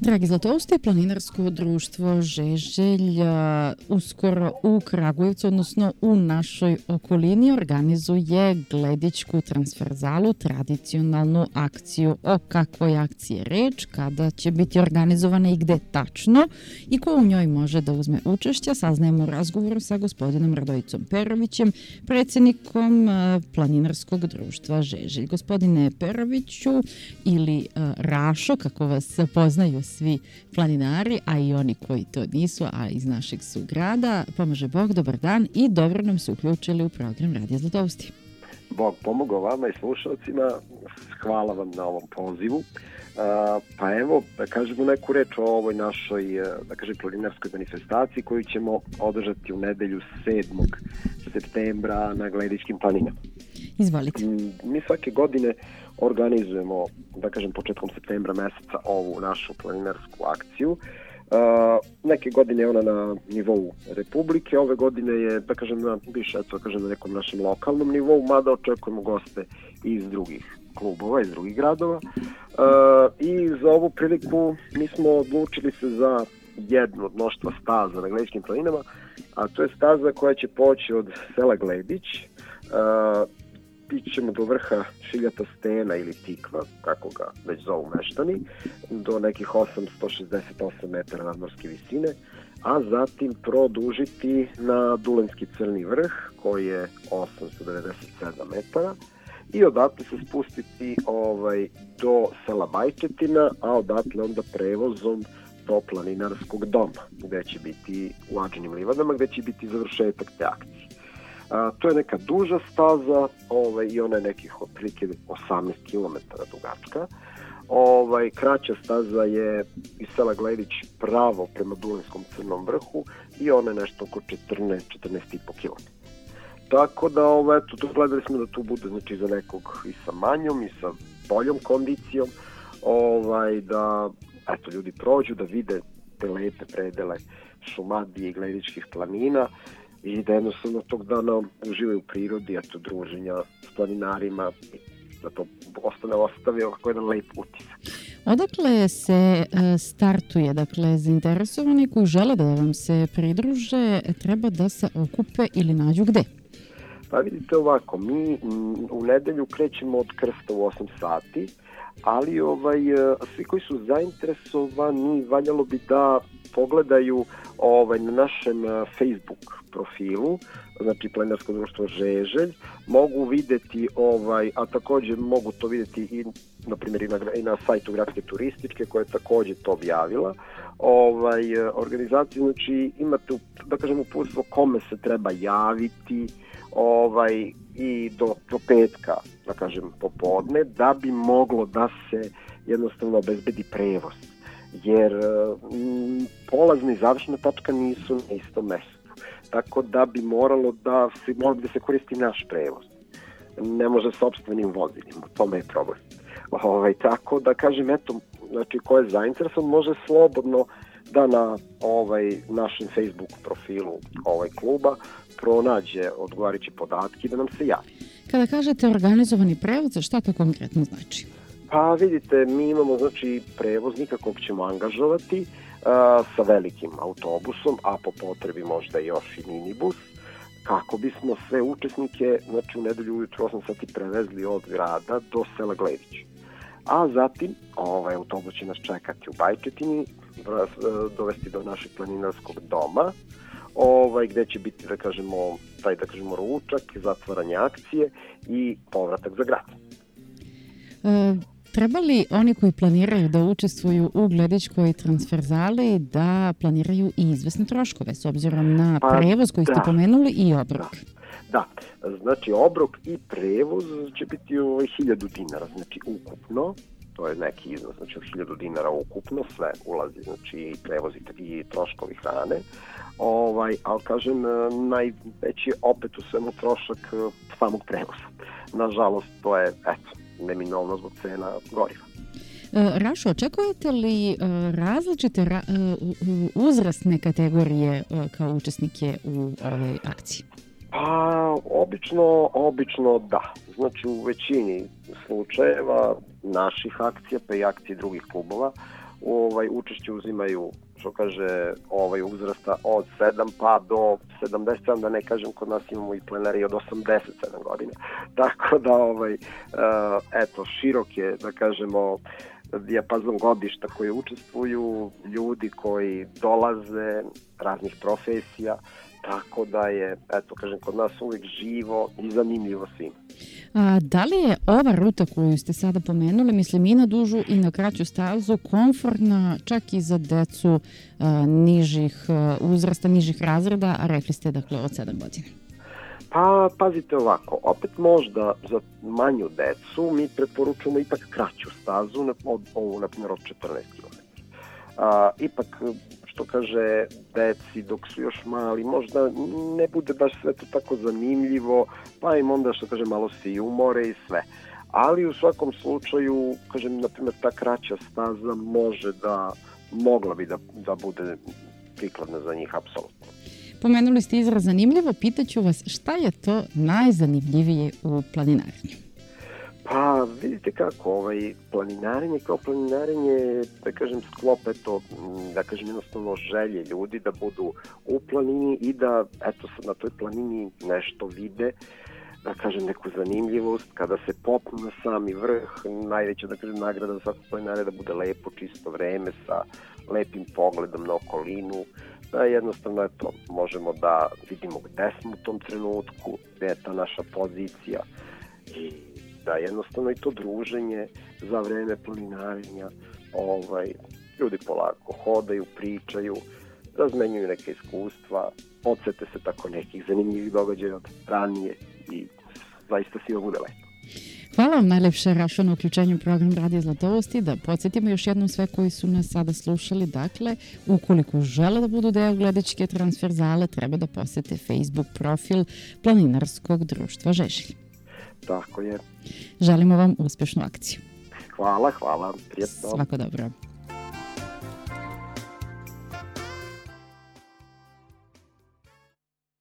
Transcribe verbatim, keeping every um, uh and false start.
Dragi Zlatousti, planinarsko društvo Žeželj uskoro u Kragujevcu, odnosno u našoj okolini, organizuje Gledičku transverzalu, tradicionalnu akciju. O kakvoj akciji je reč, kada će biti organizovana i gde tačno i ko u njoj može da uzme učešće, saznajemo u razgovoru sa gospodinom Radojicom Perovićem, predsjednikom planinarskog društva Žeželj. Gospodine Peroviću ili Rašo, kako vas poznaju svi planinari, a i oni koji to nisu, a iz našeg su grada. Pomože Bog, dobar dan i dobro nam se uključili u program Radija Zlatousti. Bog pomogao vama i slušalcima. Hvala vam na ovom pozivu. Uh, pa evo, da kažemo neku reč o ovoj našoj, da kažem, planinarskoj manifestaciji koju ćemo održati u nedelju sedmog septembra na Gledičkim planinama. Izvolite. Mi svake godine organizujemo, da kažem, početkom septembra meseca ovu našu planinarsku akciju. Uh, neke godine je ona na nivou Republike, ove godine je, da kažem, na, više, eto, da kažem, na nekom našem lokalnom nivou, mada očekujemo goste iz drugih klubova, iz drugih gradova. Uh, I za ovu priliku mi smo odlučili se za jednu od mnoštva staza na Gledičkim planinama, a to je staza koja će poći od sela Gledić, uh, ićemo do vrha Šiljata stena ili Tikva, kako ga već zovu meštani, do nekih osamsto šezdeset osam metara nadmorske visine, a zatim produžiti na Dulenski crni vrh, koji je osamsto devedeset sedam metara, i odatle se spustiti ovaj, do sela Bajčetina, a odatle onda prevozom do planinarskog doma, gde će biti u Ađinim livadama, gde će biti završetak te akcije. A, to je neka duža staza, ovaj, i ona je nekih otprilike osamnaest kilometara dugačka. Ovaj, kraća staza je iz sela Gledić pravo prema Dulenskom crnom vrhu i ona je nešto oko četrnaest, četrnaest i po kilometara. Tako da, ovaj, eto, gledali smo da tu bude, znači, za nekog i sa manjom i sa boljom kondicijom, ovaj, da, eto, ljudi prođu, da vide te lepe predele Šumadije i Gledičkih planina, i da jednostavno tog dana uživaju u prirodi, eto, druženja s planinarima, da to ostane ostavio kako jedan lep utisak. Odakle se startuje? Dakle, zainteresovani koji žele da vam se pridruže treba da se okupe ili nađu gde? Pa vidite ovako, mi u nedelju krećemo od krsta u osam sati, ali ovaj, svi koji su zainteresovani valjalo bi da pogledaju ovaj, na našem Facebook profilu, znači Planinarsko društvo Žeželj, mogu videti, ovaj, a također mogu to videti i na primjer i na, i na sajtu Gradske turističke koja je također to objavila. Ovaj, organizacija, znači imate, da kažem, uputstvo kome se treba javiti, ovaj, i do, do petka, da kažem, popodne, da bi moglo da se jednostavno obezbedi prevoz. Jer m, polazna i završna tačka nisu na istom mestu. Tako da bi moralo da se, moralo da se koristi naš prevoz. Ne može sopstvenim vozilima, u tome je problem. Ovaj, tako da kažem, eto, znači, ko je zainteresovan može slobodno da na ovaj, našem Facebook profilu ovaj kluba pronađe odgovarajuće podatke i da nam se javi. Kada kažete organizovani prevoz, šta to konkretno znači? Pa vidite, mi imamo, znači, prevoznika kog ćemo angažovati a, sa velikim autobusom, a po potrebi možda još i minibus, kako bismo sve učesnike, znači, u nedelju ujutru osam sati prevezli od grada do sela Gledić. A zatim ovaj autobus će nas čekati u Bajčetini, dovesti do našeg planinarskog doma, ovaj, gde će biti, da kažemo, taj, da kažemo, ručak, zatvaranje akcije i povratak za grad. E, treba li oni koji planiraju da učestvuju u Gledičkoj transverzali da planiraju i izvesne troškove s obzirom na prevoz koji ste da. pomenuli i obrok? Da. da, znači obrok i prevoz će biti ovaj hiljadu dinara, znači ukupno. To je neki iznos, znači od hiljadu dinara ukupno, sve ulazi, znači i prevoz i troškovi hrane. Ovaj, ali kažem, najveći opet u svemu trošak samog prevoza. Nažalost, to je, eto, neminovno zbog cena goriva. Rašo, očekujete li različite ra- uzrasne kategorije kao učesnike u ovoj akciji? Pa, obično, obično da. Znači, u većini slučajeva naših akcija, pa i akcije drugih klubova, ovaj, učešće uzimaju, što kaže, ovaj, uzrasta od sedam pa do sedamdeset sedam, da ne kažem, kod nas imamo i plenari od osamdeset sedam godina. Tako da, ovaj, uh, eto, širok je, da kažemo, dijapazon godišta koji učestvuju, ljudi koji dolaze, raznih profesija, tako da je, eto, kažem, kod nas uvijek živo i zanimljivo svima. A, da li je ova ruta koju ste sada pomenuli, mislim i na dužu i na kraću stazu, komfortna čak i za decu a, nižih a, uzrasta, nižih razreda, a rekli ste dakle od sedam godina? Pa, pazite ovako, opet možda za manju decu mi preporučujemo ipak kraću stazu, od, ovu, na primjer, od četrnaest kilometara. A, ipak, što kaže, deci dok su još mali, možda ne bude baš sve to tako zanimljivo, pa im onda, što kaže, malo se i umore i sve. Ali u svakom slučaju, kažem, na primjer, ta kraća staza može da, mogla bi da, da bude prikladna za njih, apsolutno. Pomenuli ste izraz zanimljivo, pitaću vas šta je to najzanimljivije u planinarenju? Pa vidite kako, ovaj, planinarenje kao planinarenje, da kažem, sklop, eto, da kažem, jednostavno želje ljudi da budu u planini i da, eto, sad na toj planini nešto vide, da kažem, neku zanimljivost, kada se popnu na sami vrh, najveća, da kažem, nagrada za svakog planinara da bude lepo, čisto vreme sa lepim pogledom na okolinu, da jednostavno, eto, možemo da vidimo gde smo u tom trenutku, gde je ta naša pozicija i da jednostavno i to druženje za vreme planinarenja, ovaj, ljudi polako hodaju, pričaju, razmenjuju neke iskustva, podsete se tako nekih zanimljivih događaja od ranije i zaista svima bude lepo. Hvala vam najlepše, Rašo, na uključenju u program Radio Zlatovosti. Da podsjetimo još jednom sve koji su nas sada slušali. Dakle, ukoliko žele da budu deo Gledičke transverzale, treba da posete Facebook profil Planinarskog društva Žeželj. Tako je. Želimo vam uspešnu akciju. Hvala, hvala. Prijetno. Svako dobro.